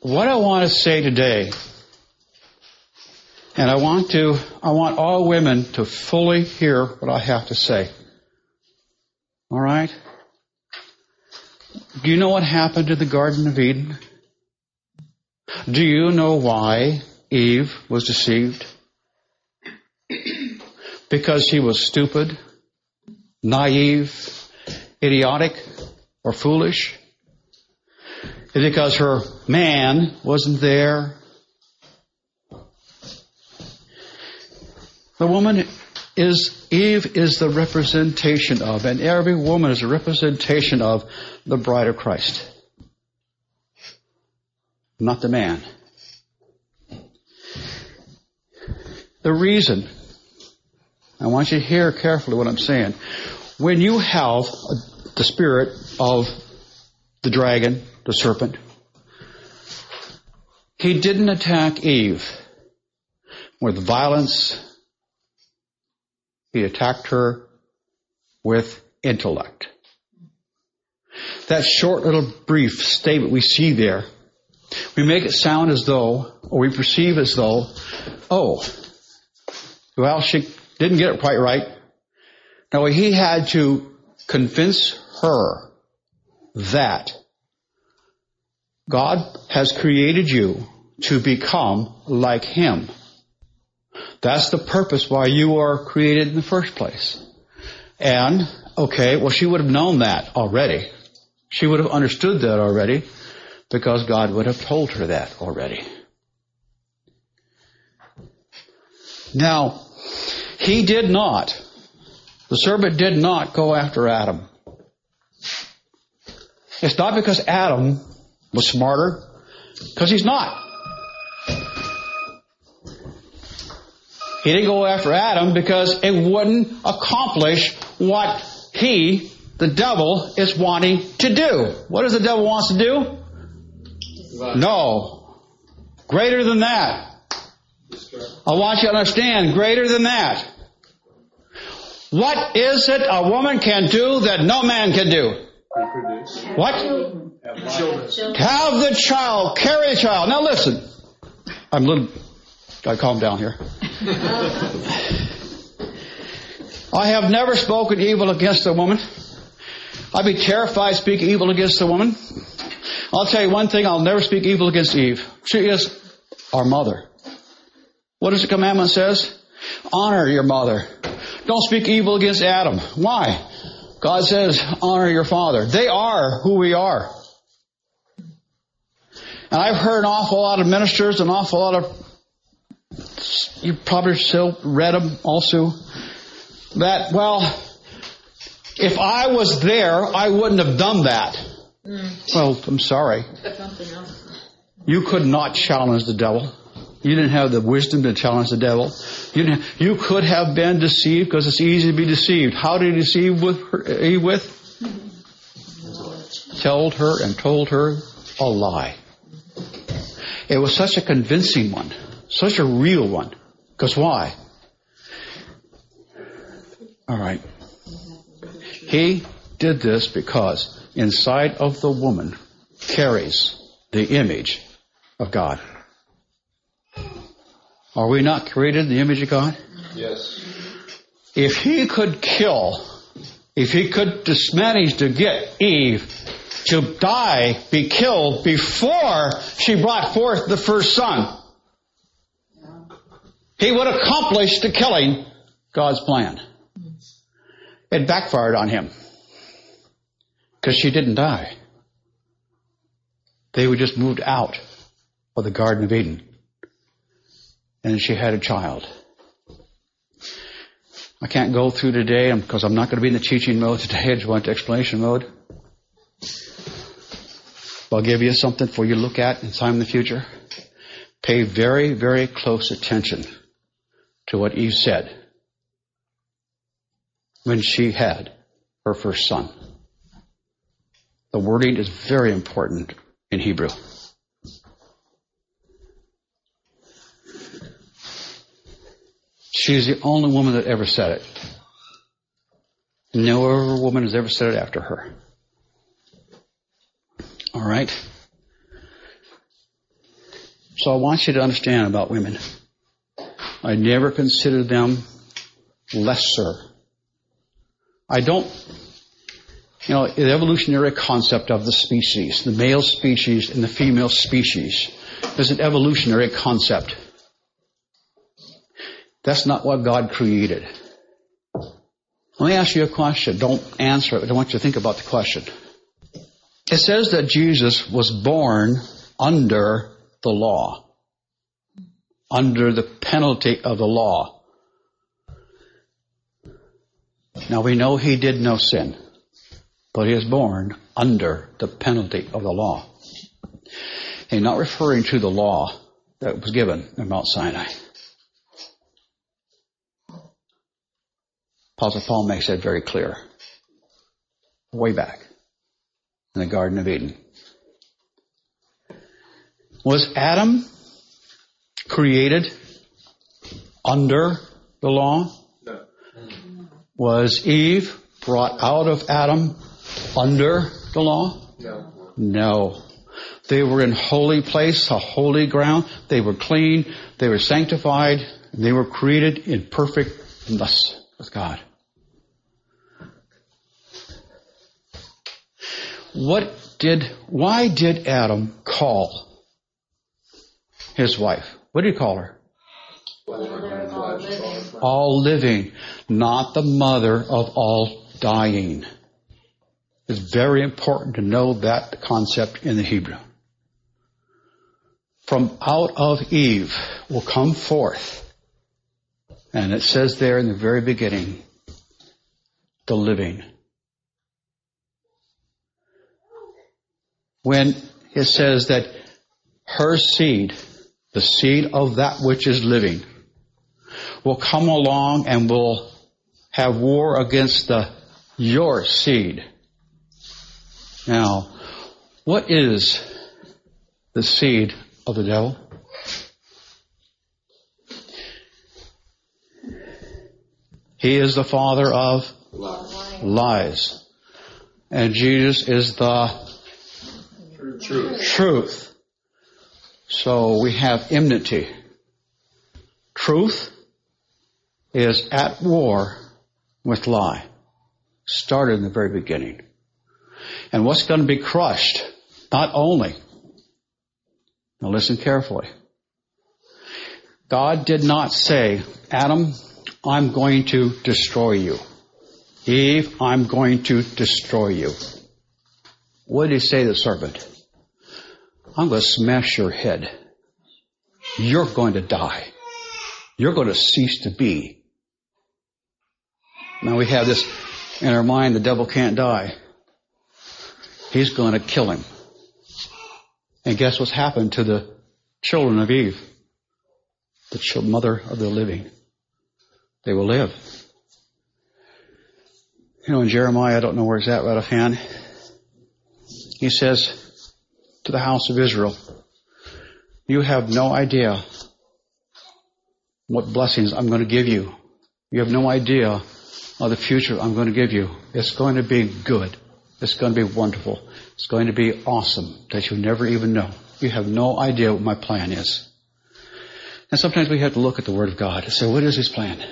what I want to say today, and I want all women to fully hear what I have to say. All right? Do you know what happened in the Garden of Eden? Do you know why Eve was deceived? Because she was stupid, naive, idiotic, or foolish? Is it because her man wasn't there? Eve is the representation of, and every woman is a representation of, the bride of Christ. Not the man. The reason, I want you to hear carefully what I'm saying. When you have the spirit of the dragon, the serpent, he didn't attack Eve with violence. He attacked her with intellect. That short little brief statement we see there, we make it sound as though, or we perceive as though, well, she didn't get it quite right. No, he had to convince her that God has created you to become like Him. That's the purpose why you are created in the first place. And, she would have known that already. She would have understood that already because God would have told her that already. Now, the serpent did not go after Adam. It's not because Adam was smarter, because he's not. He didn't go after Adam because it wouldn't accomplish what the devil, is wanting to do. What does the devil want to do? No. Greater than that. I want you to understand, greater than that. What is it a woman can do that no man can do? What? Have the child, carry the child. Now listen. Gotta calm down here. I have never spoken evil against a woman. I'd be terrified to speak evil against a woman. I'll tell you one thing, I'll never speak evil against Eve. She is our mother. What does the commandment says? Honor your mother. Don't speak evil against Adam. Why? God says, honor your father. They are who we are. And I've heard an awful lot of ministers, an awful lot of, you probably still read them also, that, if I was there, I wouldn't have done that. Well, I'm sorry. You could not challenge the devil. You didn't have the wisdom to challenge the devil. You could have been deceived because it's easy to be deceived. How did he deceive Eve with? Told her a lie. It was such a convincing one, such a real one. Because why? All right. He did this because inside of the woman carries the image of God. Are we not created in the image of God? Yes. If he could manage to get Eve to be killed before she brought forth the first son, he would accomplish the killing God's plan. It backfired on him because she didn't die. They were just moved out of the Garden of Eden. And she had a child. I can't go through today because I'm not going to be in the teaching mode today. I just went to explanation mode. I'll give you something for you to look at in time in the future. Pay very, very close attention to what Eve said when she had her first son. The wording is very important in Hebrew. She's the only woman that ever said it. No other woman has ever said it after her. All right? So I want you to understand about women. I never consider them lesser. I don't, the evolutionary concept of the species, the male species and the female species, is an evolutionary concept. That's not what God created. Let me ask you a question. Don't answer it. I want you to think about the question. It says that Jesus was born under the law, under the penalty of the law. Now we know he did no sin, but he was born under the penalty of the law. He's not referring to the law that was given in Mount Sinai. Apostle Paul makes that very clear. Way back in the Garden of Eden. Was Adam created under the law? No. Was Eve brought out of Adam under the law? No. No. They were in holy place, a holy ground. They were clean. They were sanctified. And they were created in perfectness with God. Why did Adam call his wife? What did he call her? All living, not the mother of all dying. It's very important to know that concept in the Hebrew. From out of Eve will come forth, and it says there in the very beginning, the living. When it says that her seed, the seed of that which is living, will come along and will have war against your seed. Now, what is the seed of the devil? He is the father of lies. And Jesus is the truth. So we have enmity. Truth is at war with lie. Started in the very beginning. And what's going to be crushed? Not only. Now listen carefully. God did not say, Adam, I'm going to destroy you. Eve, I'm going to destroy you. What did he say to the serpent? I'm going to smash your head. You're going to die. You're going to cease to be. Now we have this in our mind, the devil can't die. He's going to kill him. And guess what's happened to the children of Eve? The mother of the living. They will live. In Jeremiah, I don't know where it's at right offhand. He says to the house of Israel, you have no idea what blessings I'm going to give you. You have no idea of the future I'm going to give you. It's going to be good. It's going to be wonderful. It's going to be awesome that you never even know. You have no idea what my plan is. And sometimes we have to look at the Word of God and say, what is His plan?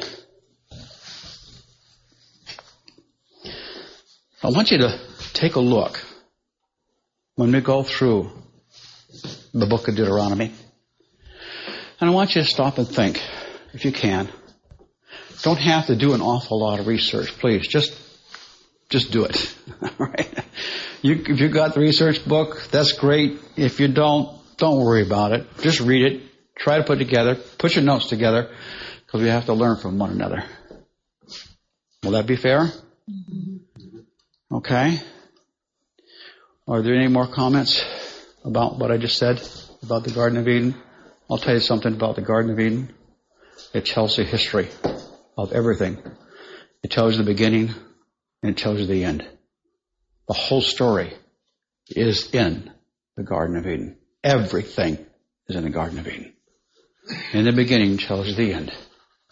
I want you to take a look when we go through the book of Deuteronomy. And I want you to stop and think, if you can. Don't have to do an awful lot of research, please. Just do it. All right? If you got the research book, that's great. If you don't worry about it. Just read it. Try to put your notes together, because we have to learn from one another. Will that be fair? Mm-hmm. Okay. Are there any more comments about what I just said about the Garden of Eden? I'll tell you something about the Garden of Eden. It tells the history of everything. It tells you the beginning and it tells you the end. The whole story is in the Garden of Eden. Everything is in the Garden of Eden. In the beginning tells you the end.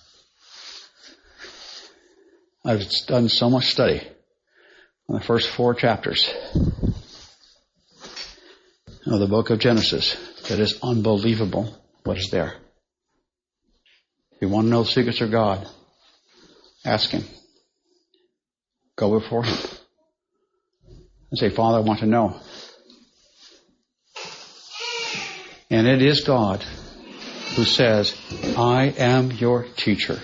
I've done so much study on the first 4 chapters. of the book of Genesis that is unbelievable what is there. If you want to know the secrets of God, ask Him. Go before Him. And say, Father, I want to know. And it is God who says, I am your teacher.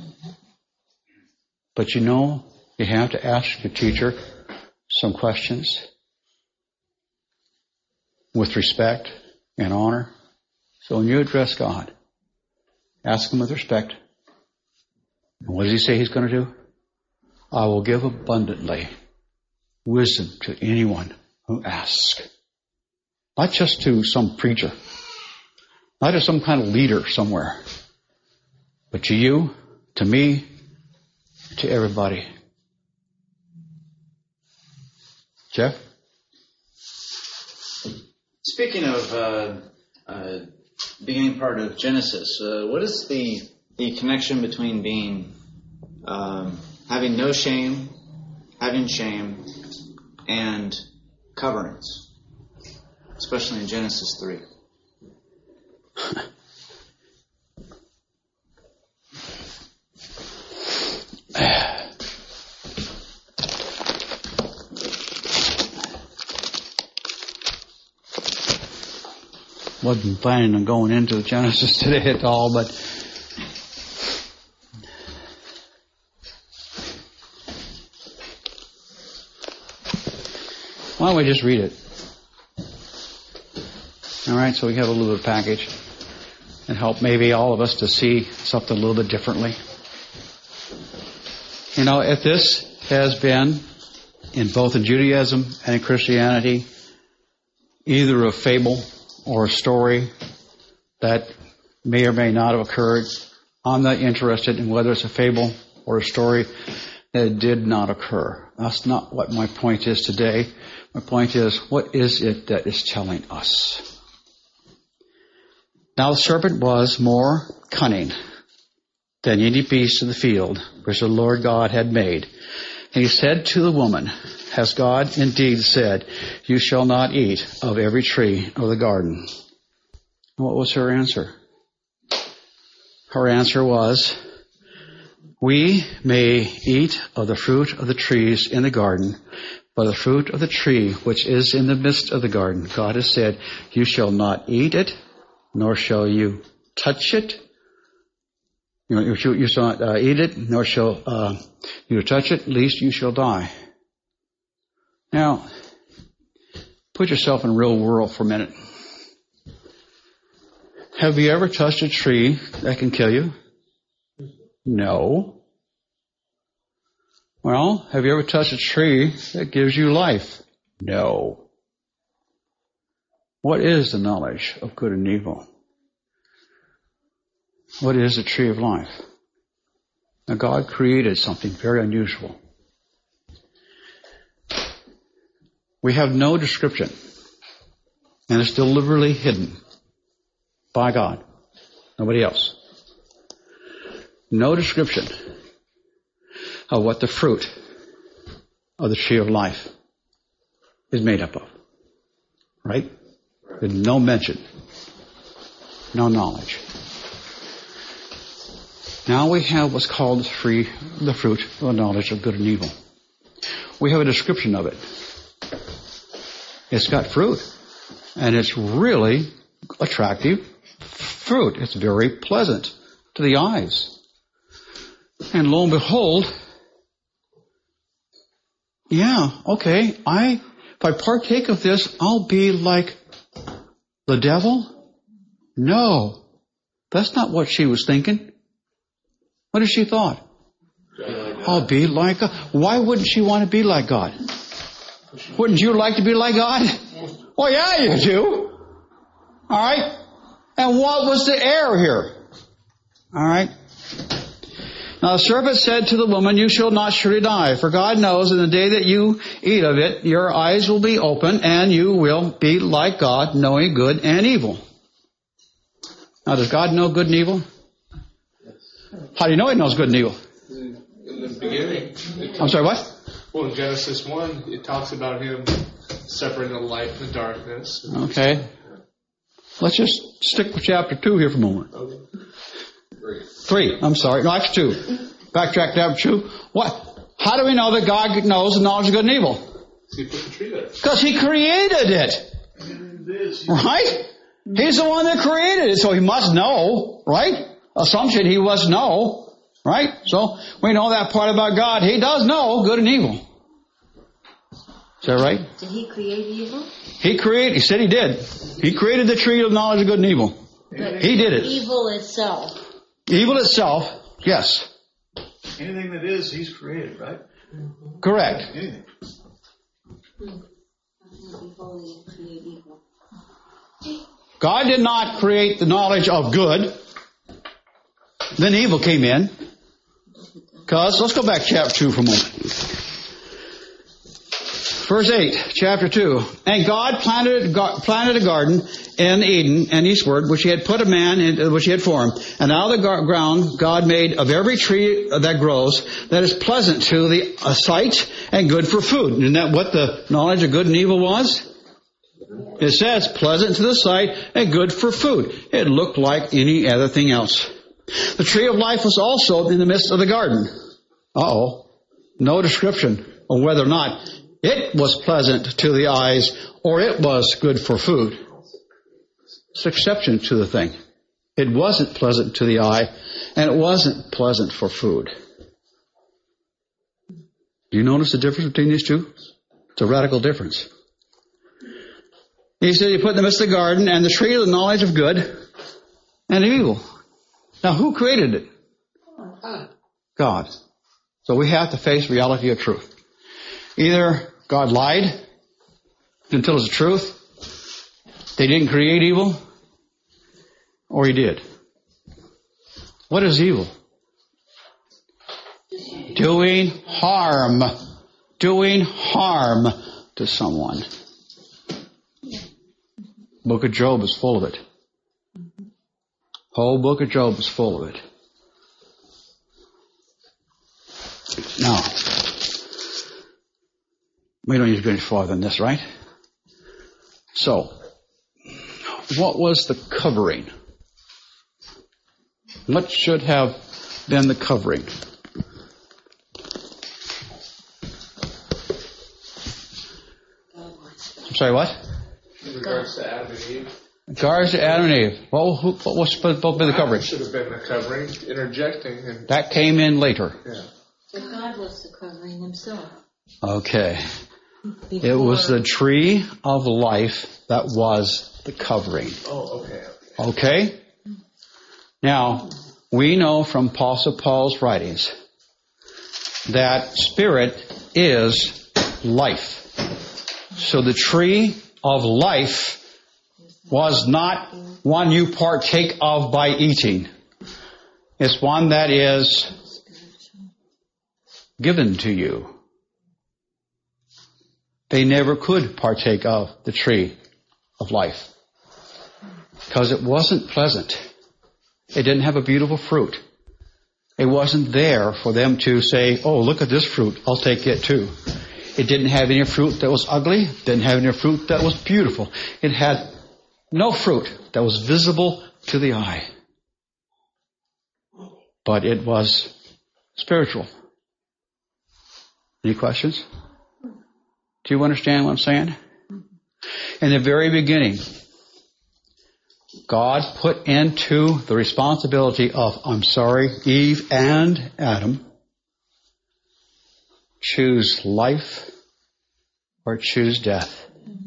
But you know, you have to ask your teacher some questions with respect and honor. So when you address God, ask Him with respect. And what does He say He's going to do? I will give abundantly wisdom to anyone who asks. Not just to some preacher. Not to some kind of leader somewhere. But to you, to me, to everybody. Jeff? Speaking of beginning part of Genesis, what is the connection between being having no shame, having shame, and coverings, especially in Genesis 3? Wasn't planning on going into Genesis today at all, but why don't we just read it? All right, so we have a little bit of package and help maybe all of us to see something a little bit differently. You know, if this has been in both in Judaism and in Christianity either a fable or a story that may or may not have occurred, I'm not interested in whether it's a fable or a story that did not occur. That's not what my point is today. My point is, what is it that is telling us? Now the serpent was more cunning than any beast of the field which the Lord God had made. And he said to the woman, has God indeed said, you shall not eat of every tree of the garden? What was her answer? Her answer was, we may eat of the fruit of the trees in the garden, but the fruit of the tree which is in the midst of the garden, God has said, you shall not eat it, nor shall you touch it. You shall not eat it, nor shall you touch it, lest you shall die. Now, put yourself in the real world for a minute. Have you ever touched a tree that can kill you? No. Well, have you ever touched a tree that gives you life? No. What is the knowledge of good and evil? What is the tree of life? Now, God created something very unusual. We have no description, and it's deliberately hidden by God, nobody else. No description of what the fruit of the tree of life is made up of. Right? There's no mention, no knowledge. Now we have what's called the fruit of the knowledge of good and evil. We have a description of it. It's got fruit, and it's really attractive fruit. It's very pleasant to the eyes. And lo and behold, yeah, okay, if I partake of this, I'll be like the devil? No, that's not what she was thinking. What did she thought? I'll be like God. Why wouldn't she want to be like God? Wouldn't you like to be like God? Well, yeah, you do. All right? And what was the error here? All right? Now the serpent said to the woman, you shall not surely die, for God knows in the day that you eat of it, your eyes will be open, and you will be like God, knowing good and evil. Now, does God know good and evil? How do you know He knows good and evil? In the beginning. I'm sorry, what? Well, in Genesis 1, it talks about Him Separating the light from the darkness. Okay. Let's just stick with chapter 2 here for a moment. Okay. 3. I'm sorry. No, that's 2. Backtrack to chapter 2. What? How do we know that God knows the knowledge of good and evil? He put the tree there. Because He created it. Right? He's the one that created it, so He must know, right? Assumption, He must know, right? So we know that part about God. He does know good and evil. Is that right? Did He create evil? He said He did. He created the tree of knowledge of good and evil. But He did it. Evil itself. Evil itself, yes. Anything that is, He's created, right? Correct. Anything. God did not create the knowledge of good. Then evil came in. Because, let's go back to chapter 2 for a moment. Verse 8, chapter 2. And God planted a garden in Eden and eastward, which He had put a man in, which He had formed. And out of the ground God made of every tree that grows, that is pleasant to the sight and good for food. Isn't that what the knowledge of good and evil was? It says pleasant to the sight and good for food. It looked like any other thing else. The tree of life was also in the midst of the garden. No description of whether or not it was pleasant to the eyes or it was good for food. It's an exception to the thing. It wasn't pleasant to the eye and it wasn't pleasant for food. Do you notice the difference between these two? It's a radical difference. He said He put in the midst of the garden and the tree of the knowledge of good and evil. Now, who created it? God. So we have to face reality of truth. Either God lied, didn't tell us the truth, they didn't create evil, or He did. What is evil? Doing harm. Doing harm to someone. Book of Job is full of it. Whole book of Job is full of it. Now, we don't need to go any farther than this, right? So, what was the covering? What should have been the covering? I'm sorry, what? In regards to Adam and Eve. In regards to Adam and Eve. Well, what was supposed to be the covering? Should have been the covering, interjecting. And that came in later. Yeah. But God was the covering Himself. Okay. It was the tree of life that was the covering. Oh, okay. Okay? Now, we know from Apostle Paul's writings that spirit is life. So the tree of life was not one you partake of by eating. It's one that is given to you. They never could partake of the tree of life because it wasn't pleasant. It didn't have a beautiful fruit. It wasn't there for them to say, oh, look at this fruit, I'll take it too. It didn't have any fruit that was ugly, didn't have any fruit that was beautiful. It had no fruit that was visible to the eye. But it was spiritual. Any questions? Do you understand what I'm saying? In the very beginning, God put into the responsibility of, Eve and Adam, choose life or choose death.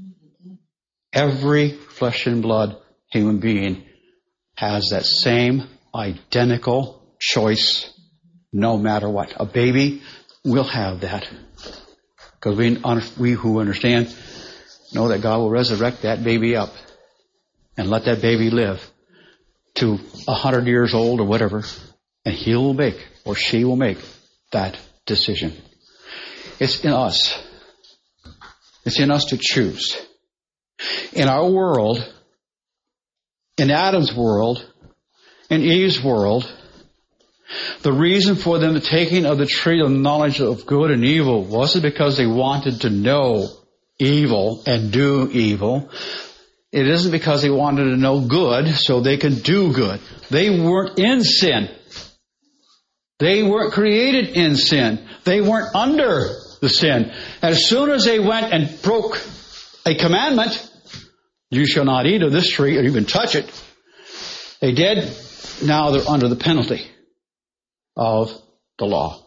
Every flesh and blood human being has that same identical choice no matter what. A baby will have that. Because we who understand know that God will resurrect that baby up and let that baby live to 100 years old or whatever, and he will make, or she will make, that decision. It's in us. It's in us to choose. In our world, in Adam's world, in Eve's world, the reason for them taking of the tree of knowledge of good and evil wasn't because they wanted to know evil and do evil, it isn't because they wanted to know good so they could do good. They weren't in sin. They weren't created in sin. They weren't under the sin. As soon as they went and broke a commandment, you shall not eat of this tree or even touch it, they did. Now they're under the penalty of the law.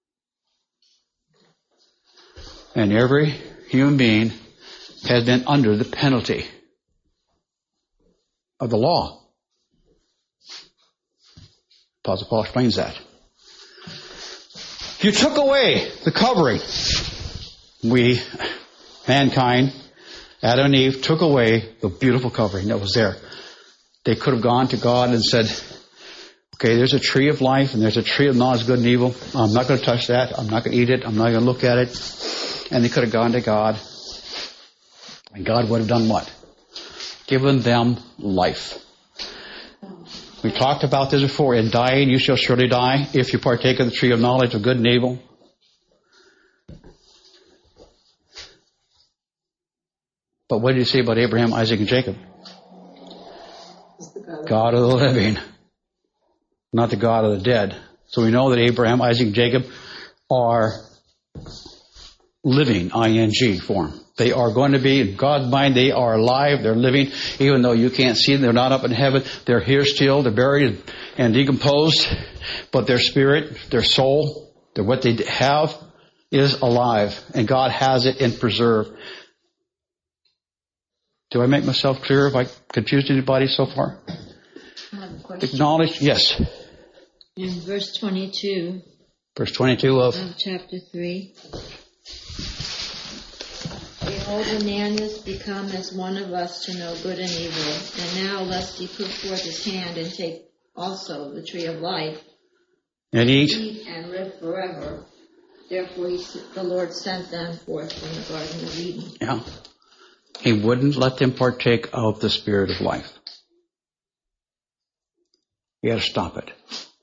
And every human being has been under the penalty of the law. Apostle Paul explains that. You took away the covering. We, mankind, Adam and Eve, took away the beautiful covering that was there. They could have gone to God and said, okay, there's a tree of life and there's a tree of knowledge of good and evil. I'm not going to touch that. I'm not going to eat it. I'm not going to look at it. And they could have gone to God. And God would have done what? Given them life. We talked about this before. In dying, you shall surely die if you partake of the tree of knowledge of good and evil. But what did he say about Abraham, Isaac, and Jacob? God of the living, not the God of the dead. So we know that Abraham, Isaac, and Jacob are living, ing form. They are going to be, in God's mind, they are alive, they're living, even though you can't see them, they're not up in heaven, they're here still, they're buried and decomposed, but their spirit, their soul, what they have is alive, and God has it in preserve. Do I make myself clear? Have I confused anybody so far? I have a question. Acknowledge, yes. In verse 22 Verse 22 of chapter 3. Behold, the man is become as one of us to know good and evil. And now lest he put forth his hand and take also the tree of life, and eat. and live forever. Therefore the Lord sent them forth from the Garden of Eden. Yeah. He wouldn't let them partake of the Spirit of life. You got to stop it.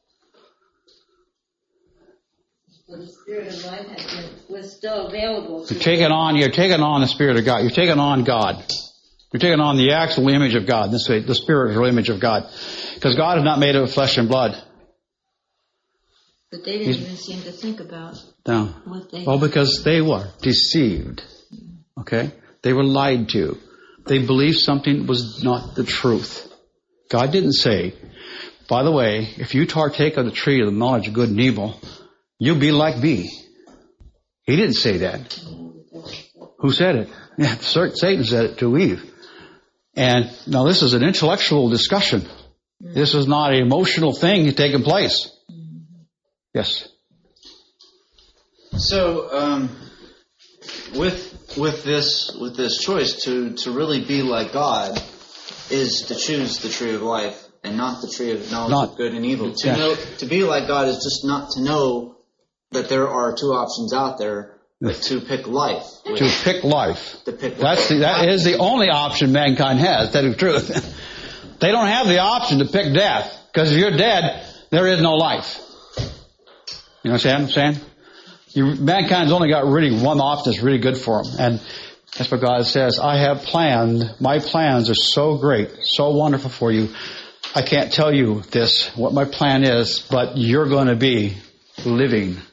So the Spirit of life was still available to You're taking on the Spirit of God. You're taking on God. You're taking on the actual image of God, the spiritual image of God. Because God is not made of flesh and blood. But they didn't even seem to think about what they... Well, because they were deceived. Okay? They were lied to. They believed something was not the truth. God didn't say, by the way, if you partake of the tree of the knowledge of good and evil, you'll be like me. He didn't say that. Who said it? Yeah, Satan said it to Eve. And now this is an intellectual discussion. This is not an emotional thing taking place. Yes. So, with this choice to really be like God is to choose the tree of life and not the tree of knowledge of good and evil. To be like God is just not to know that there are two options out there, but to pick life. To pick life. That is the only option mankind has, to tell you the truth. They don't have the option to pick death, because if you're dead, there is no life. You know what I'm saying? Mankind's only got really one option that's really good for them. And that's what God says. I have planned, my plans are so great, so wonderful for you. I can't tell you what my plan is, but you're going to be living